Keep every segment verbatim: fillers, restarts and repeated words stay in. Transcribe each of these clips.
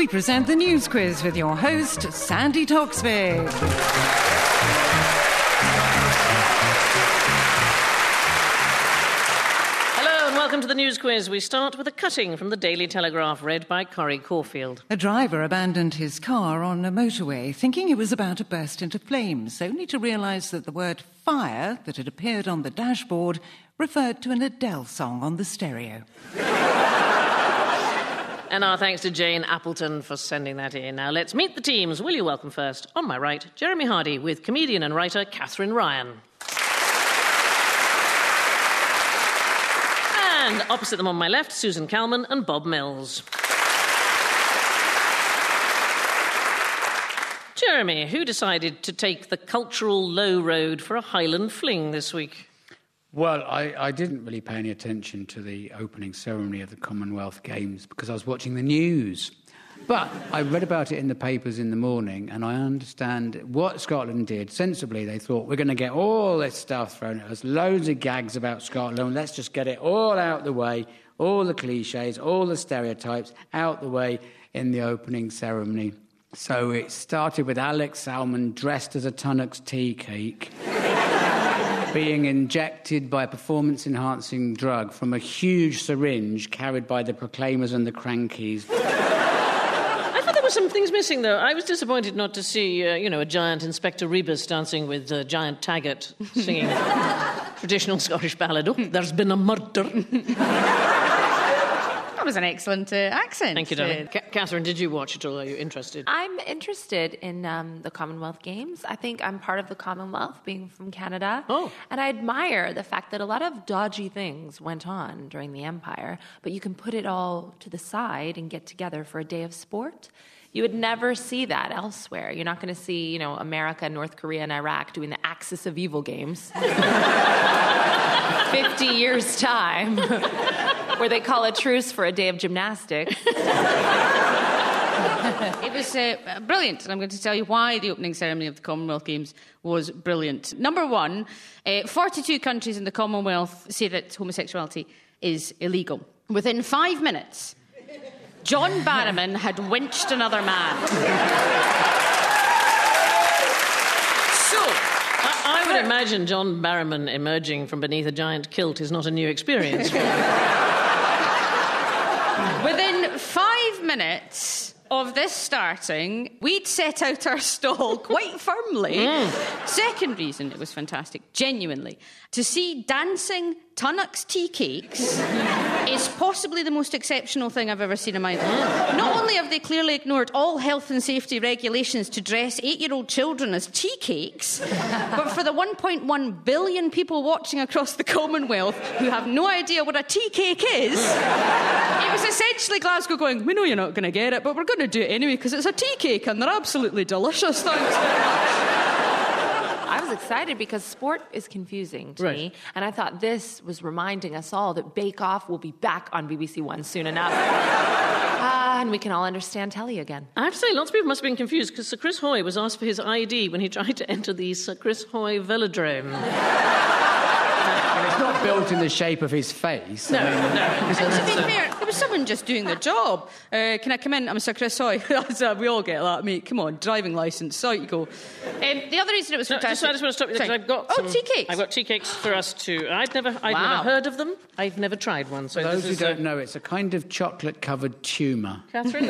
we present the News Quiz with your host, Sandy Toksvig. Welcome to the News Quiz. We start with a cutting from the Daily Telegraph, read by Corrie Caulfield. A driver abandoned his car on a motorway, thinking it was about to burst into flames, only to realise that the word fire that had appeared on the dashboard referred to an Adele song on the stereo. And our thanks to Jane Appleton for sending that in. Now let's meet the teams. Will you welcome first, on my right, Jeremy Hardy with comedian and writer Catherine Ryan. And opposite them on my left, Susan Calman and Bob Mills. Jeremy, who decided to take the cultural low road for a Highland fling this week? Well, I, I didn't really pay any attention to the opening ceremony of the Commonwealth Games because I was watching the news. But I read about it in the papers in the morning, and I understand what Scotland did. Sensibly, they thought, we're going to get all this stuff thrown at us, loads of gags about Scotland, let's just get it all out the way, all the clichés, all the stereotypes out the way in the opening ceremony. So it started with Alex Salmond dressed as a Tunnock's tea cake, being injected by a performance-enhancing drug from a huge syringe carried by the Proclaimers and the Crankies. There were some things missing, though. I was disappointed not to see, uh, you know, a giant Inspector Rebus dancing with a uh, giant Taggart singing traditional Scottish ballad. Oh, there's been a murder. That was an excellent uh, accent. Thank you, darling. C- Catherine, did you watch it or are you interested? I'm interested in um, the Commonwealth Games. I think I'm part of the Commonwealth, being from Canada. Oh. And I admire the fact that a lot of dodgy things went on during the Empire, but you can put it all to the side and get together for a day of sport. You would never see that elsewhere. You're not going to see, you know, America, North Korea, and Iraq doing the Axis of Evil games. Fifty years' time, where they call a truce for a day of gymnastics. It was uh, brilliant, and I'm going to tell you why the opening ceremony of the Commonwealth Games was brilliant. Number one, uh, forty-two countries in the Commonwealth say that homosexuality is illegal. Within five minutes, John Barrowman had winched another man. So, I, I would imagine John Barrowman emerging from beneath a giant kilt is not a new experience. Within five minutes of this starting, we'd set out our stall quite firmly. Mm. Second reason it was fantastic, genuinely, to see dancing Tunnock's tea cakes is possibly the most exceptional thing I've ever seen in my life. Not only have they clearly ignored all health and safety regulations to dress eight-year-old children as tea cakes, but for the one point one billion people watching across the Commonwealth who have no idea what a tea cake is, it was essentially Glasgow going, we know you're not going to get it, but we're going to do it anyway because it's a tea cake and they're absolutely delicious, thanks very much. I was excited because sport is confusing to right. me, and I thought this was reminding us all that Bake Off will be back on B B C One soon enough. Uh, and we can all understand telly again. I have to say, lots of people must have been confused because Sir Chris Hoy was asked for his I D when he tried to enter the Sir Chris Hoy velodrome. It's not built in the shape of his face. No, I mean, no. And to be fair, there was someone just doing the job. Uh, can I come in? I'm Sir Chris Hoy. We all get that, mate. Come on, driving licence. Out you go. Um, the other reason it was No, fantastic... just, I just want to stop you there because I've got Oh, some, tea cakes. I've got tea cakes for us to... I'd never, I'd Wow. never heard of them. I've never tried one. So For those this who is, don't uh, know, it's a kind of chocolate-covered tumour. Catherine?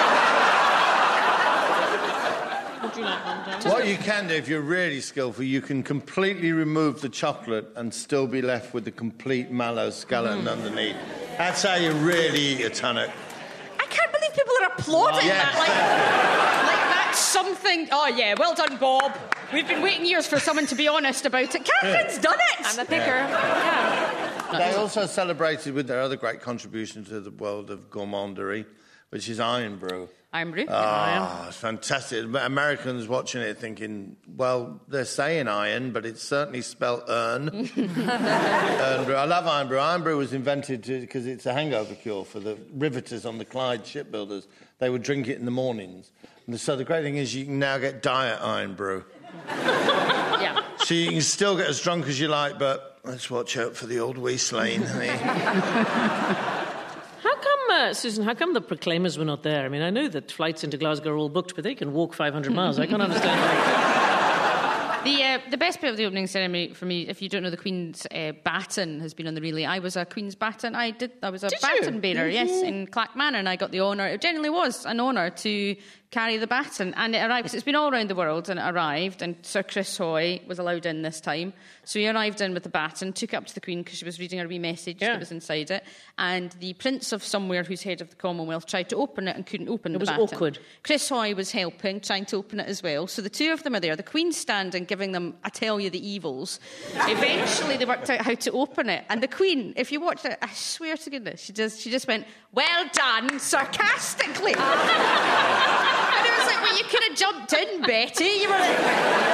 Would you like one, John? What you can do, if you're really skillful, you can completely remove the chocolate and still be left with the complete mallow skeleton mm. underneath. That's how you really eat a Tunnock. I can't believe people are applauding Yes. that. Like, like that's something... Oh, yeah, well done, Bob. We've been waiting years for someone to be honest about it. Catherine's done it! I'm the picker. Yeah. They also celebrated with their other great contribution to the world of gourmandery, which is Iron Brew. Iron Brew? Ah, oh, it's fantastic. Americans watching it thinking, well, they're saying iron, but it's certainly spelt earn. Iron Brew. I love Iron Brew. Iron Brew was invented because it's a hangover cure for the riveters on the Clyde shipbuilders. They would drink it in the mornings. And so the great thing is you can now get diet Iron Brew. Yeah. So you can still get as drunk as you like, but let's watch out for the old waistline. How come uh, Susan, how come the Proclaimers were not there? I mean, I know that flights into Glasgow are all booked, but they can walk five hundred miles. I can't understand why. The, uh, the best bit of the opening ceremony for me, if you don't know, the Queen's uh, baton has been on the relay. I was a Queen's baton. I did. I was a did baton you? bearer, Mm-hmm. yes, in Clackmannan, and I got the honour. It genuinely was an honour to carry the baton, and it arrived. 'Cause it's been all around the world, and it arrived. And Sir Chris Hoy was allowed in this time, so he arrived in with the baton, took it up to the Queen because she was reading her wee message Yeah. that was inside it, and the Prince of somewhere, who's head of the Commonwealth, tried to open it and couldn't open It the was baton. awkward. Chris Hoy was helping, trying to open it as well. So the two of them are there. The Queen's standing, giving them, I tell you, the evils. Eventually, they worked out how to open it. And the Queen, if you watch it, I swear to goodness, she just, she just went, "Well done," sarcastically. And it was like, well, you could have jumped in, Betty. You were like...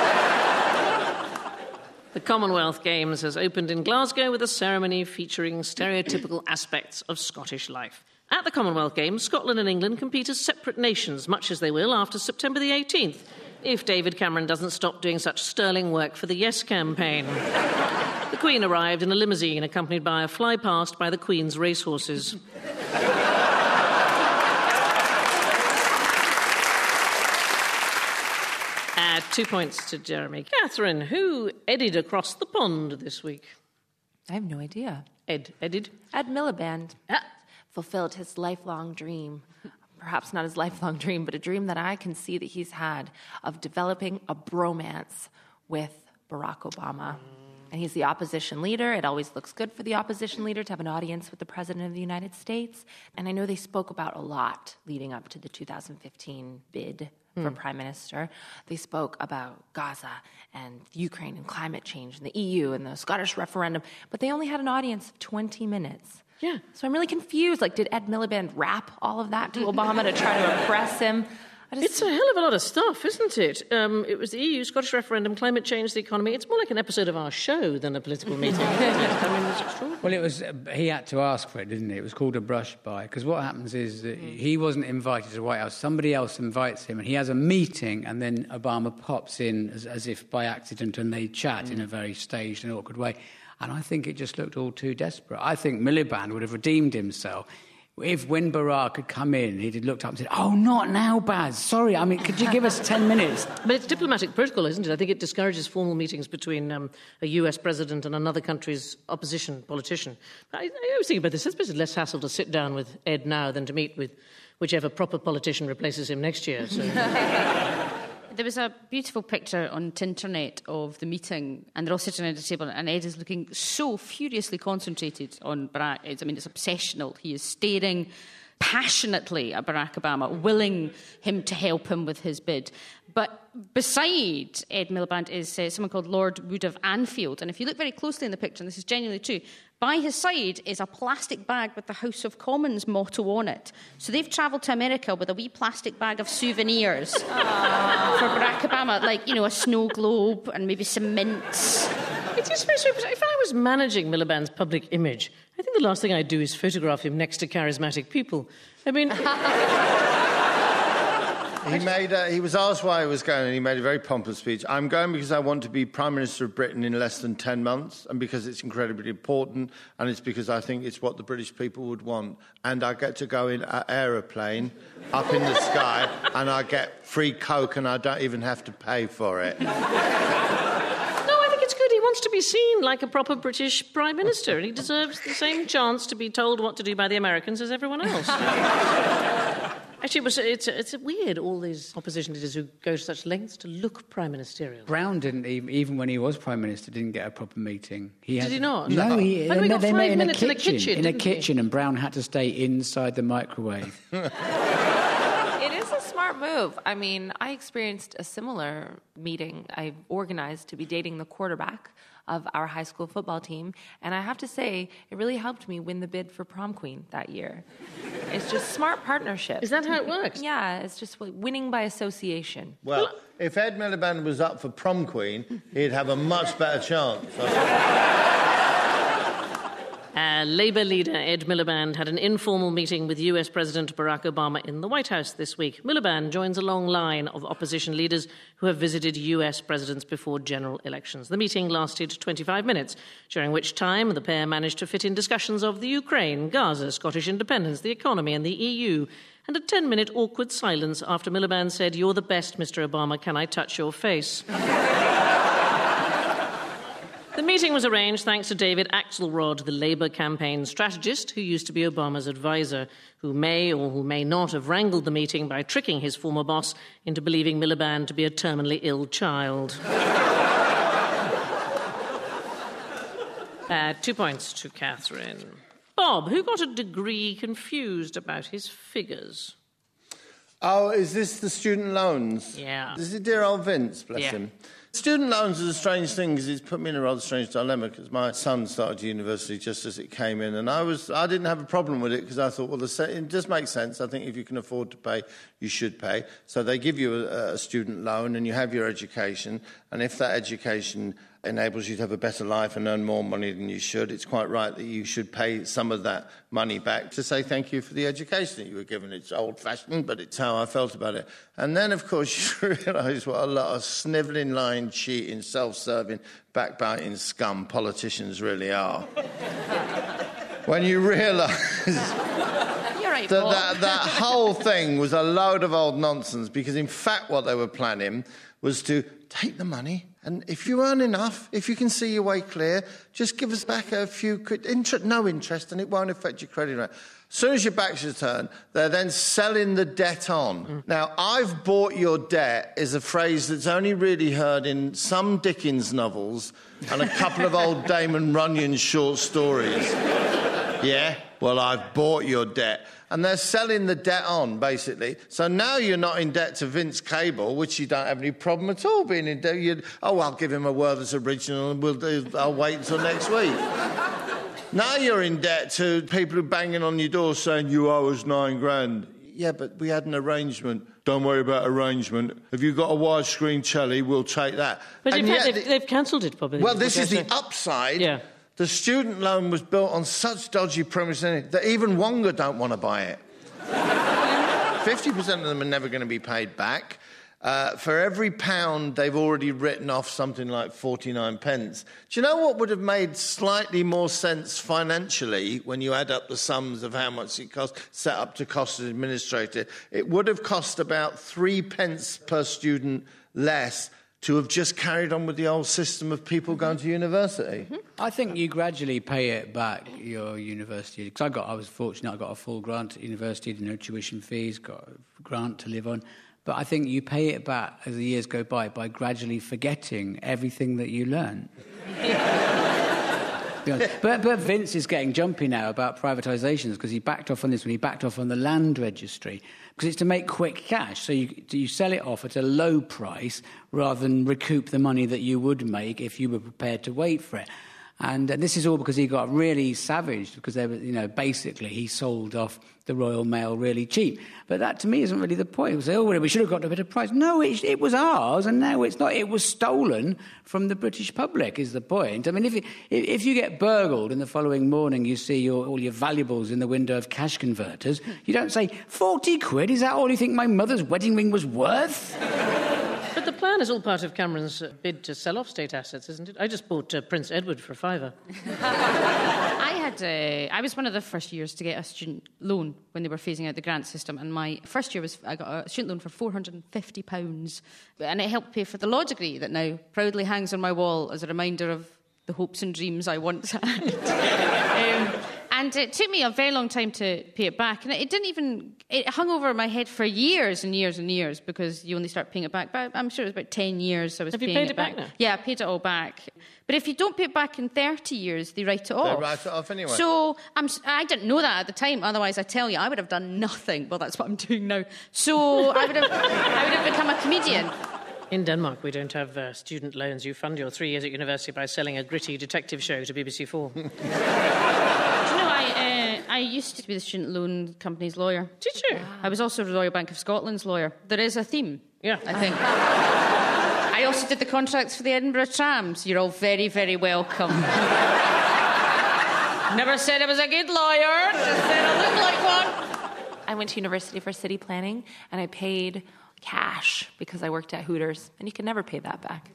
The Commonwealth Games has opened in Glasgow with a ceremony featuring stereotypical aspects of Scottish life. At the Commonwealth Games, Scotland and England compete as separate nations, much as they will after September the eighteenth, if David Cameron doesn't stop doing such sterling work for the Yes campaign. The Queen arrived in a limousine accompanied by a fly-past by the Queen's racehorses. Add two points to Jeremy. Catherine, who eddied across the pond this week? I have no idea. Ed, edded? Ed Miliband Ah. fulfilled his lifelong dream. Perhaps not his lifelong dream, but a dream that I can see that he's had of developing a bromance with Barack Obama. And he's the opposition leader. It always looks good for the opposition leader to have an audience with the President of the United States. And I know they spoke about a lot leading up to the two thousand fifteen bid for Prime Minister. They spoke about Gaza and Ukraine and climate change and the E U and the Scottish referendum, but they only had an audience of twenty minutes. Yeah. So I'm really confused. Like, did Ed Miliband rap all of that to Obama to try to impress him? I just... It's a hell of a lot of stuff, isn't it? Um, it was the E U, Scottish referendum, climate change, the economy. It's more like an episode of our show than a political meeting. I mean, it's extraordinary. Well, it was. Uh, he had to ask for it, didn't he? It was called a brush by. Because what happens is that he wasn't invited to the White House. Somebody else invites him, and he has a meeting, and then Obama pops in as, as if by accident, and they chat mm. in a very staged and awkward way. And I think it just looked all too desperate. I think Miliband would have redeemed himself if, when Barack had come in, he'd have looked up and said, "Oh, not now, Baz. Sorry, I mean, could you give us ten minutes? But it's diplomatic protocol, isn't it? I think it discourages formal meetings between um, a U S president and another country's opposition politician. I, I was thinking about this. I suppose it's less hassle to sit down with Ed now than to meet with whichever proper politician replaces him next year. So. There was a beautiful picture on Tinternet of the meeting, and they're all sitting around the table, and Ed is looking so furiously concentrated on Barack. It's, I mean, it's obsessional. He is staring passionately at Barack Obama, willing him to help him with his bid. But beside Ed Miliband is uh, someone called Lord Wood of Anfield. And if you look very closely in the picture, and this is genuinely true, by his side is a plastic bag with the House of Commons motto on it. So they've travelled to America with a wee plastic bag of souvenirs for Barack Obama, like, you know, a snow globe and maybe some mints. It is very strange. If I was managing Miliband's public image, I think the last thing I'd do is photograph him next to charismatic people. I mean... He made. A, he was asked why he was going, and he made a very pompous speech. I'm going because I want to be Prime Minister of Britain in less than ten months, and because it's incredibly important, and it's because I think it's what the British people would want. And I get to go in an aeroplane up in the sky, and I get free Coke, and I don't even have to pay for it. No, I think it's good. He wants to be seen like a proper British Prime Minister, and he deserves the same chance to be told what to do by the Americans as everyone else. Actually, it was, it's, it's weird, all these opposition leaders who go to such lengths to look prime ministerial. Brown didn't, even, even when he was Prime Minister, didn't get a proper meeting. He Did had, he not? No, No. he, But we got they five met in a minutes in a kitchen, kitchen, in a didn't he? kitchen, and Brown had to stay inside the microwave. It is a smart move. I mean, I experienced a similar meeting I organized to be dating the quarterback of our high school football team, and I have to say, it really helped me win the bid for prom queen that year. It's just smart partnership. Is that how it works? Yeah, it's just winning by association. Well, if Ed Miliband was up for prom queen, he'd have a much better chance. Uh, Labour leader Ed Miliband had an informal meeting with U S President Barack Obama in the White House this week. Miliband joins a long line of opposition leaders who have visited U S presidents before general elections. The meeting lasted twenty-five minutes, during which time the pair managed to fit in discussions of the Ukraine, Gaza, Scottish independence, the economy and the E U, and a ten-minute awkward silence after Miliband said, "You're the best, Mister Obama, can I touch your face?" The meeting was arranged thanks to David Axelrod, the Labour campaign strategist who used to be Obama's advisor, who may or who may not have wrangled the meeting by tricking his former boss into believing Miliband to be a terminally ill child. uh, two points to Catherine. Bob, who got a degree confused about his figures? Oh, is this the student loans? Yeah. This is dear old Vince, bless Yeah. him. Student loans is a strange thing because it's put me in a rather strange dilemma because my son started university just as it came in, and I was I didn't have a problem with it because I thought, well, the se- it does make sense. I think if you can afford to pay, you should pay. So they give you a, a student loan and you have your education, and if that education enables you to have a better life and earn more money than you should, it's quite right that you should pay some of that money back to say thank you for the education that you were given. It's old-fashioned, but it's how I felt about it. And then, of course, you realise what a lot of snivelling, lying, cheating, self-serving, backbiting scum politicians really are. When you realise Right, that, that that whole thing was a load of old nonsense, because in fact what they were planning was to take the money, and if you earn enough, if you can see your way clear, just give us back a few quid, inter- no interest, and it won't affect your credit rate. As soon as your back's turned, they're then selling the debt on. Mm. Now, I've bought your debt is a phrase that's only really heard in some Dickens novels and a couple of old Damon Runyon short stories. Yeah? Well, I've bought your debt. And they're selling the debt on, basically. So now you're not in debt to Vince Cable, which you don't have any problem at all being in debt. You'd, oh, I'll give him a Werther's original and we'll do, I'll wait until next week. Now you're in debt to people who are banging on your door saying, you owe us nine grand. Yeah, but we had an arrangement. Don't worry about arrangement. Have you got a widescreen telly? We'll take that. But in And fact, yet they've, the- they've cancelled it, probably. Well, this is the Yes, upside. Yeah. The student loan was built on such dodgy premises that even Wonga don't want to buy it. fifty percent of them are never going to be paid back. Uh, for every pound, they've already written off something like forty-nine pence. Do you know what would have made slightly more sense financially when you add up the sums of how much it cost, set up to cost an administrator? It would have cost about three pence per student less to have just carried on with the old system of people going to university. Mm-hmm. I think you gradually pay it back, your university. Because I got, I was fortunate, I got a full grant at university, no tuition fees, got a grant to live on. But I think you pay it back as the years go by by gradually forgetting everything that you learn. but, but Vince is getting jumpy now about privatisations because he backed off on this one. He backed off on the land registry because it's to make quick cash. So you, you sell it off at a low price rather than recoup the money that you would make if you were prepared to wait for it. And, and this is all because he got really savaged because, they were, you know, basically he sold off the Royal Mail really cheap. But that, to me, isn't really the point. It was, oh, well, we should have got a better price. No, it, it was ours, and now it's not. It was stolen from the British public, is the point. I mean, if, it, if you get burgled and the following morning you see your, all your valuables in the window of cash converters, you don't say, forty quid, is that all you think my mother's wedding ring was worth? But the plan is all part of Cameron's uh, bid to sell off state assets, isn't it? I just bought uh, Prince Edward for a fiver. I had, uh, I was one of the first years to get a student loan when they were phasing out the grant system, and my first year was I got a student loan for four hundred and fifty pounds, and it helped pay for the law degree that now proudly hangs on my wall as a reminder of the hopes and dreams I once had. um, And it took me a very long time to pay it back. And it didn't even... It hung over my head for years and years and years because you only start paying it back. But I'm sure it was about ten years I was Have you paying paid it it back back. now? Yeah, I paid it all back. But if you don't pay it back in thirty years, they write it off. They write it off anyway. So I'm, I didn't know that at the time. Otherwise, I tell you, I would have done nothing. Well, that's what I'm doing now. So I would have, I would have become a comedian. In Denmark, we don't have uh, student loans. You fund your three years at university by selling a gritty detective show to B B C Four. Do you know, I, uh, I used to be the student loan company's lawyer. Did you? I was also the Royal Bank of Scotland's lawyer. There is a theme, Yeah. I think. I also did the contracts for the Edinburgh trams. You're all very, very welcome. Never said I was a good lawyer. Just said I looked like one. I went to university for city planning, and I paid cash because I worked at Hooters, and you can never pay that back.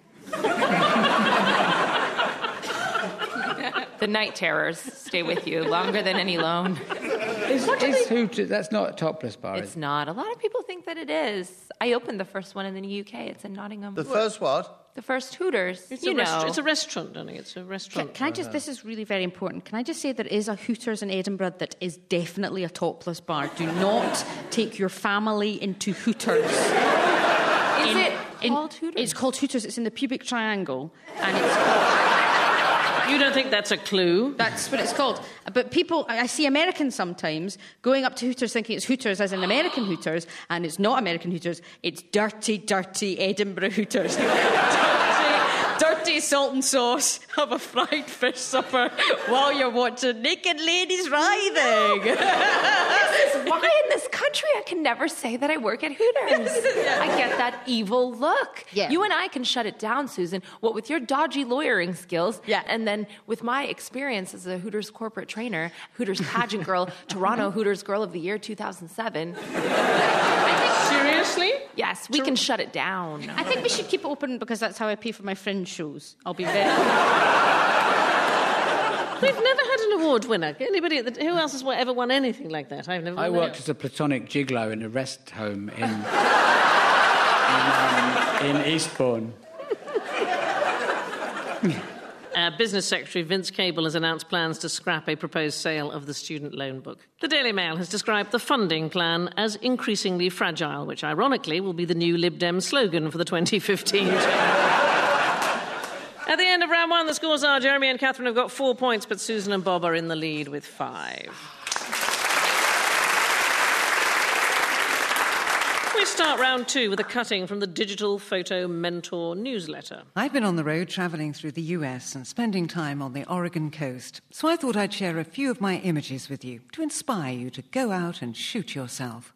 The night terrors stay with you longer than any loan. Is, is Hooters, that's not a topless bar, It's is it? not. A lot of people think that it is. I opened the first one in the U K. It's in Nottingham. The first what? The first Hooters. It's, you a, know. rest- it's a restaurant, darling. It's a Can, restaurant. can I just, this is really very important. Can I just say there is a Hooters in Edinburgh that is definitely a topless bar. Do not take your family into Hooters. Is In- it in- called Hooters? It's called Hooters. It's in the pubic triangle. And it's called... You don't think that's a clue? That's what it's called. But people, I I see Americans sometimes going up to Hooters thinking it's Hooters as in American Hooters, and it's not American Hooters. It's dirty, dirty Edinburgh Hooters. dirty, dirty salt and sauce. Have a fried fish supper while you're watching naked ladies writhing. This is why in this country I can never say that I work at Hooters. I get that evil look. Yeah. You and I can shut it down, Susan. What with your dodgy lawyering skills, Yeah. and then with my experience as a Hooters corporate trainer, Hooters pageant girl, Toronto Hooters Girl of the Year two thousand seven. Seriously? Yes, we can shut it down. I think we should keep it open because that's how I pay for my fringe shows. I'll be very... We've never had an award winner. Anybody? At the, who else has ever won anything like that? I've never. I won worked that. as a platonic gigolo in a rest home in, in, um, in Eastbourne. Uh, Business Secretary Vince Cable has announced plans to scrap a proposed sale of the student loan book. The Daily Mail has described the funding plan as increasingly fragile, which ironically will be the new Lib Dem slogan for the twenty fifteen. At the end of round one, the scores are Jeremy and Catherine have got four points, but Susan and Bob are in the lead with five. We start round two with a cutting from the Digital Photo Mentor newsletter. I've been on the road travelling through the U S and spending time on the Oregon coast, so I thought I'd share a few of my images with you to inspire you to go out and shoot yourself.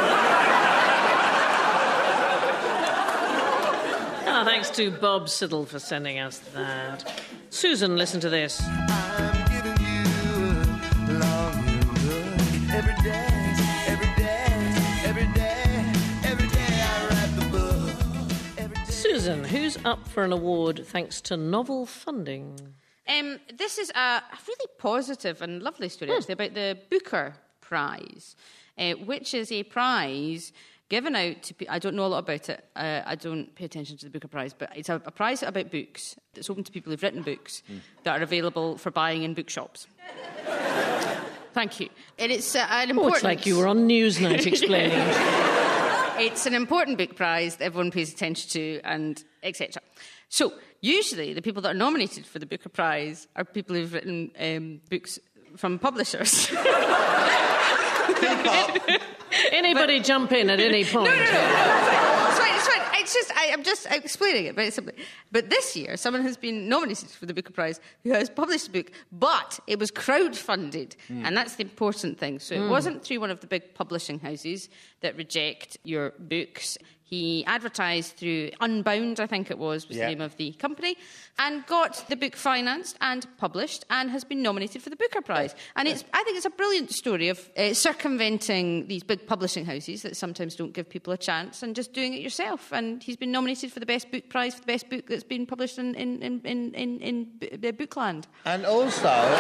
Ah, thanks to Bob Siddle for sending us that. Susan, listen to this. I'm giving you a long look every day, every day, every day, every day I write the book. Every day. Susan, who's up for an award thanks to novel funding? Um, this is a really positive and lovely story, actually, about the Booker Prize, uh, which is a prize given out to... Pe- I don't know a lot about it. Uh, I don't pay attention to the Booker Prize, but it's a, a prize about books that's open to people who've written books mm. that are available for buying in bookshops. Thank you. And it's uh, an important... Oh, it's like you were on Newsnight explaining it. It's an important book prize that everyone pays attention to, and et cetera. So, usually, the people that are nominated for the Booker Prize are people who've written um, books from publishers. Keep up. Anybody But- jump in at any point? No, no, no, no. It's fine, it's fine. It's just, I, I'm just explaining it very simply. But this year, someone has been nominated for the Booker Prize who has published a book, but it was crowdfunded. Mm. And that's the important thing. So it mm. wasn't through one of the big publishing houses that reject your books. He advertised through Unbound, I think it was, was yeah. the name of the company, and got the book financed and published and has been nominated for the Booker Prize. And it's, I think it's a brilliant story of uh, circumventing these big publishing houses that sometimes don't give people a chance and just doing it yourself. And he's been nominated for the Best Book Prize for the best book that's been published in, in, in, in, in, in Bookland. And also...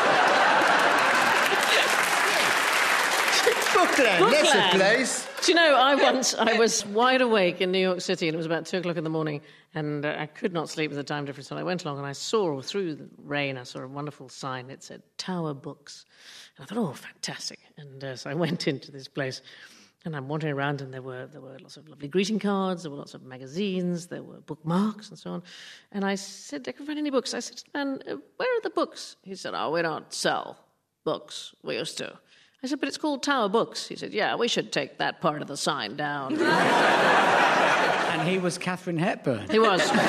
Bookland, Bookland. That's a place. Do you know, I once, I was wide awake in New York City and it was about two o'clock in the morning and uh, I could not sleep with the time difference. So I went along and I saw, through the rain, I saw a wonderful sign. It said Tower Books. And I thought, oh, fantastic. And uh, so I went into this place and I'm wandering around and there were there were lots of lovely greeting cards, there were lots of magazines, there were bookmarks and so on. And I said, I can find any books. I said, man, uh, where are the books? He said, oh, we don't sell books. We used to. I said, but it's called Tower Books. He said, yeah, we should take that part of the sign down. And he was Katharine Hepburn. He was. The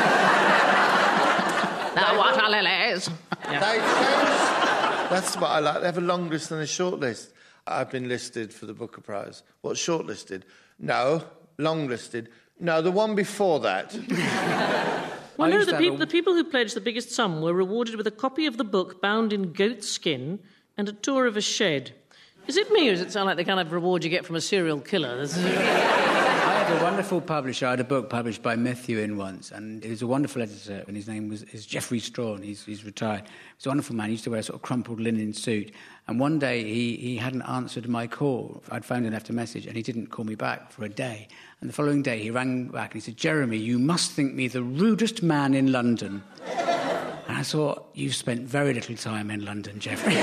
water lilies. Yeah. They chose, that's what I like. They have a long list and a short list. I've been listed for the Booker Prize. What, shortlisted? No. Long listed? No, the one before that. Well, I no, used the, to peop- have a- the people who pledged the biggest sum were rewarded with a copy of the book bound in goat skin and a tour of a shed. Is it me, or does it sound like the kind of reward you get from a serial killer? This is- I had a wonderful publisher. I had a book published by Methuen once, and he was a wonderful editor, and his name was is Geoffrey Strawn. He's, he's retired. He's a wonderful man. He used to wear a sort of crumpled linen suit. And one day he, he hadn't answered my call. I'd phoned and left a message, and he didn't call me back for a day. And the following day he rang back and he said, "Jeremy, you must think me the rudest man in London." And I thought, you've spent very little time in London, Geoffrey.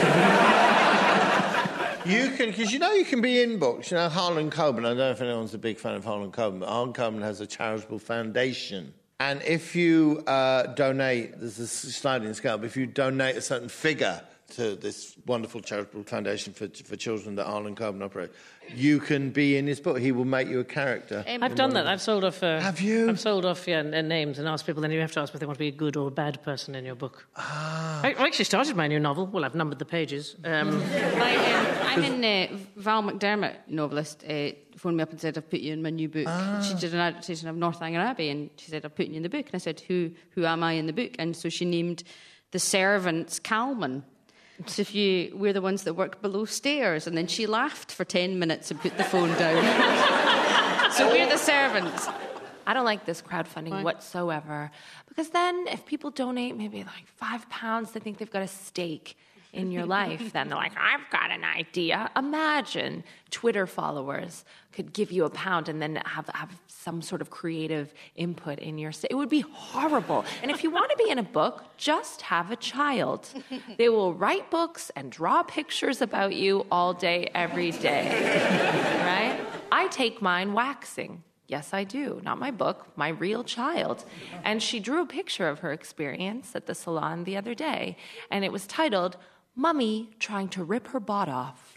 You can, because you know you can be in books. You know, Harlan Coben, I don't know if anyone's a big fan of Harlan Coben, but Harlan Coben has a charitable foundation. And if you uh, donate, there's a sliding scale, but if you donate a certain figure to this wonderful charitable foundation for for children that Harlan Coben operates, you can be in his book. He will make you a character. Um, I've done that. I've sold off... Uh, Have you? I've sold off, yeah, n- names and asked people, then you have to ask if they want to be a good or a bad person in your book. Ah. I, I actually started my new novel. Well, I've numbered the pages. Um, My, um, I'm in uh, Val McDermott, novelist, uh, phoned me up and said, "I've put you in my new book." Ah. She did an adaptation of Northanger Abbey, and she said, "I've put you in the book." And I said, who who am I in the book? And so she named the servants Calman. So if you, we're the ones that work below stairs. And then she laughed for ten minutes and put the phone down. So we're the servants. I don't like this crowdfunding Why? whatsoever. Because then if people donate maybe like five pounds, they think they've got a stake in your life. Then they're like, "I've got an idea." Imagine Twitter followers could give you a pound and then have, have some sort of creative input in your... It would be horrible. And if you want to be in a book, just have a child. They will write books and draw pictures about you all day, every day. Right? I take mine waxing. Yes, I do. Not my book, my real child. And she drew a picture of her experience at the salon the other day, and it was titled, "Mummy Trying to Rip Her Bot Off."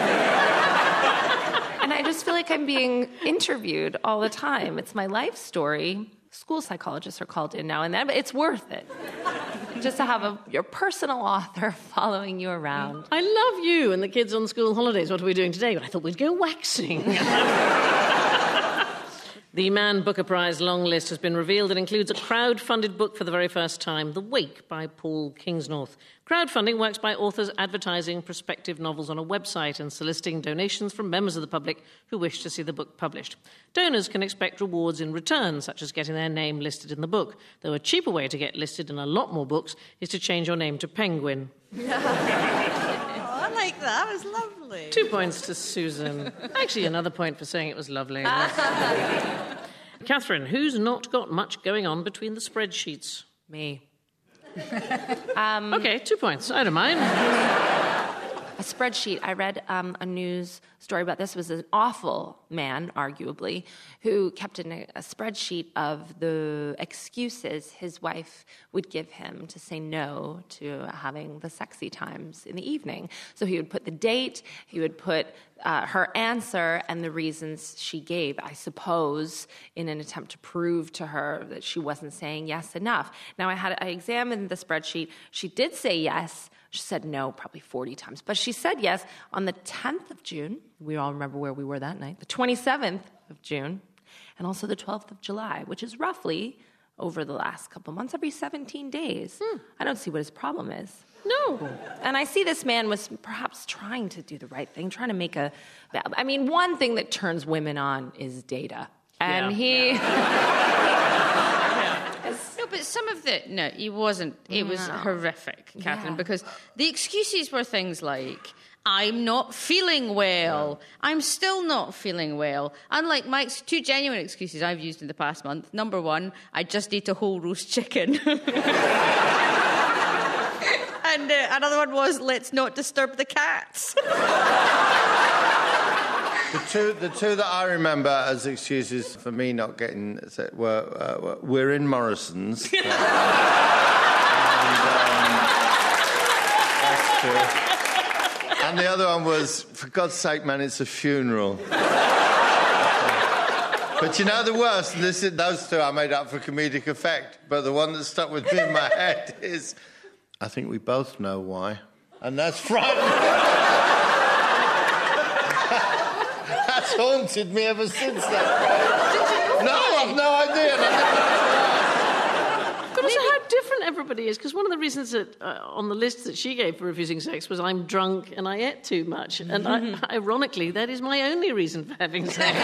And I just feel like I'm being interviewed all the time. It's my life story. School psychologists are called in now and then, but it's worth it. Just to have a, your personal author following you around. I love you and the kids on school holidays. What are we doing today? Well, I thought we'd go waxing. The Man Booker Prize long list has been revealed. It includes a crowd-funded book for the very first time, The Wake by Paul Kingsnorth. Crowdfunding works by authors advertising prospective novels on a website and soliciting donations from members of the public who wish to see the book published. Donors can expect rewards in return, such as getting their name listed in the book, though a cheaper way to get listed in a lot more books is to change your name to Penguin. Oh, I like that. That was lovely. Two points to Susan. Actually, another point for saying it was lovely. Catherine, who's not got much going on between the spreadsheets? Me. Um, OK, two points. I don't mind. A spreadsheet. I read um, a news story about this. It was an awful man, arguably, who kept in a, a spreadsheet of the excuses his wife would give him to say no to having the sexy times in the evening. So he would put the date, he would put uh, her answer and the reasons she gave, I suppose, in an attempt to prove to her that she wasn't saying yes enough. Now, I had I examined the spreadsheet. She did say yes. She said no probably forty times. But she said yes on the tenth of June. We all remember where we were that night. The twenty-seventh of June. And also the twelfth of July, which is roughly, over the last couple months, every seventeen days. Hmm. I don't see what his problem is. No. And I see this man was perhaps trying to do the right thing, trying to make a... I mean, one thing that turns women on is data. And Yeah. he... No, but some of the... No, he wasn't. It was No. horrific, Catherine, Yeah. because the excuses were things like, "I'm not feeling well. I'm still not feeling well." Unlike Mike's two genuine excuses I've used in the past month. Number one, I just ate a whole roast chicken. And uh, another one was, "Let's not disturb the cats." The two, the two that I remember as excuses for me not getting were, uh, were we're in Morrison's. and, um, that's true. And the other one was, for God's sake, man, it's a funeral. But you know the worst, and this is, those two I made up for comedic effect, but the one that stuck with me in my head is, I think we both know why. And that's frightening. That's haunted me ever since that. No, I've no idea. But also how different everyone everybody is, because one of the reasons that uh, on the list that she gave for refusing sex was I'm drunk and I ate too much. And I, ironically, that is my only reason for having sex.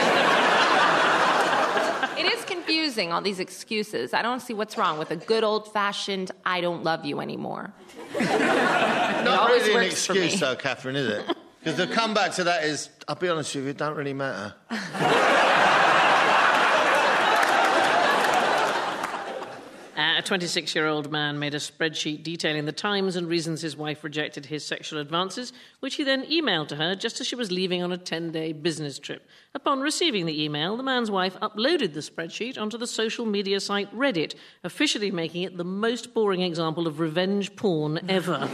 It is confusing, all these excuses. I don't see what's wrong with a good old-fashioned I don't love you anymore. Not always really an works for me. excuse, though, Catherine, is it? Because the comeback to that is, I'll be honest with you, it don't really matter. A twenty-six-year-old man made a spreadsheet detailing the times and reasons his wife rejected his sexual advances, which he then emailed to her just as she was leaving on a ten-day business trip. Upon receiving the email, the man's wife uploaded the spreadsheet onto the social media site Reddit, officially making it the most boring example of revenge porn ever.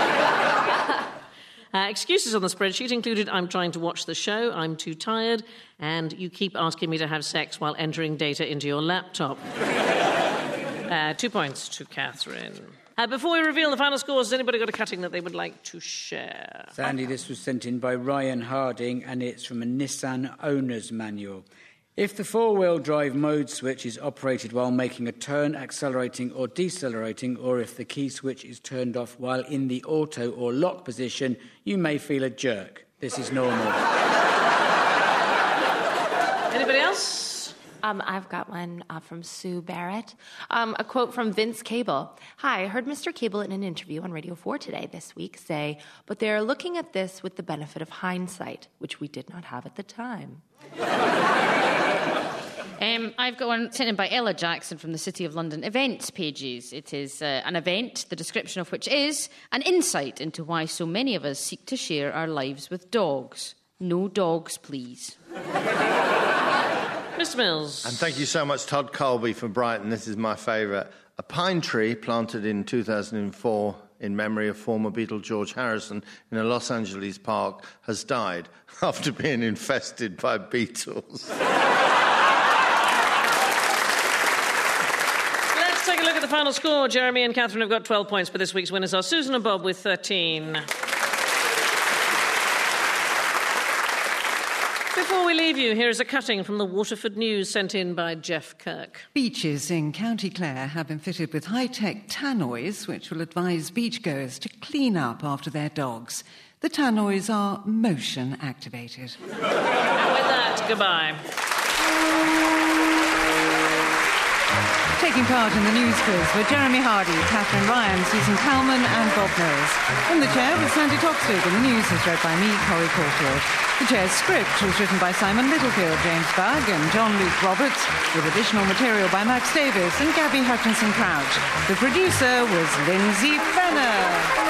Uh, excuses on the spreadsheet included, I'm trying to watch the show, I'm too tired, and you keep asking me to have sex while entering data into your laptop. Uh, two points to Catherine. Uh, before we reveal the final scores, has anybody got a cutting that they would like to share? Sandy, this was sent in by Ryan Harding, and it's from a Nissan owner's manual. If the four-wheel drive mode switch is operated while making a turn, accelerating or decelerating, or if the key switch is turned off while in the auto or lock position, you may feel a jerk. This is normal. Anybody else? Um, I've got one uh, from Sue Barrett. Um, a quote from Vince Cable. Hi, I heard Mister Cable in an interview on Radio four today this week say, but they are looking at this with the benefit of hindsight, which we did not have at the time. Um, I've got one sent in by Ella Jackson from the City of London events pages. It is uh, an event, the description of which is an insight into why so many of us seek to share our lives with dogs. No dogs, please. Mister Mills. And thank you so much, Todd Colby from Brighton. This is my favourite. A pine tree planted in two thousand four in memory of former Beatle George Harrison in a Los Angeles park has died after being infested by beetles. Let's take a look at the final score. Jeremy and Catherine have got twelve points, but this week's winners are Susan and Bob with thirteen. Before we leave you, here is a cutting from the Waterford News sent in by Jeff Kirk. Beaches in County Clare have been fitted with high-tech tannoys, which will advise beachgoers to clean up after their dogs. The tannoys are motion-activated. And with that, goodbye. Taking part in the news quiz were Jeremy Hardy, Catherine Ryan, Susan Calman and Bob Mills. In the chair was Sandy Toxvig, and the news was read by me, Corrie Caulfield. The chair's script was written by Simon Littlefield, James Bugg and John Luke Roberts, with additional material by Max Davis and Gabby Hutchinson Crouch. The producer was Lindsay Fenner.